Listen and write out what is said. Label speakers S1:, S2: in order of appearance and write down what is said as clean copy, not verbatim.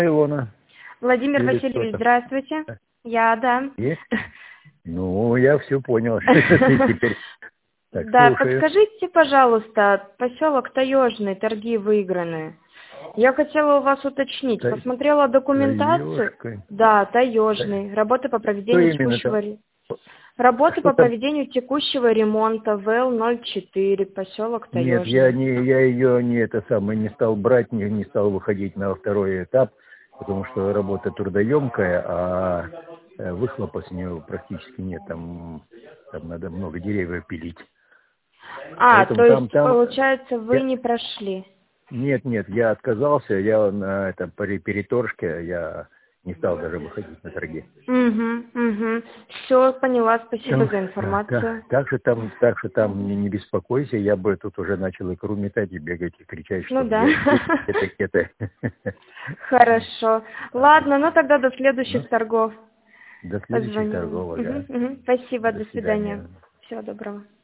S1: Илона.
S2: Владимир
S1: Или
S2: Васильевич,
S1: кто-то.
S2: здравствуйте. Я, да.
S1: Есть? Ну, я все понял. Теперь. Так,
S2: Да,
S1: слушаю.
S2: подскажите, пожалуйста, поселок Таежный, торги выиграны. Я хотела у вас уточнить. Посмотрела документацию.
S1: Таежка.
S2: Да, Таежный. Работы по
S1: Что
S2: проведению
S1: именно
S2: текущего...
S1: там?
S2: Работы
S1: Что
S2: по
S1: там?
S2: проведению текущего ремонта ВЛ-04, поселок
S1: Нет, я
S2: Таежный.
S1: ее не стал брать, не стал выходить на второй этап, потому что работа трудоемкая, а выхлопа с нее практически нет. Там надо много деревьев пилить. Поэтому
S2: То есть,
S1: там
S2: получается, вы
S1: я,
S2: не прошли.
S1: нет, я отказался, я на этом переторжке, я не стал даже выходить на торги.
S2: Угу. Все, поняла, спасибо за информацию.
S1: Так что там не беспокойся, я бы тут уже начал икру метать и бегать и кричать,
S2: Ну
S1: что
S2: да.
S1: это.
S2: Хорошо. Ладно, ну тогда до следующих торгов.
S1: До следующих
S2: Позвоню.
S1: торгов, ага.
S2: Спасибо,
S1: До
S2: до свидания.
S1: свидания.
S2: Всего доброго.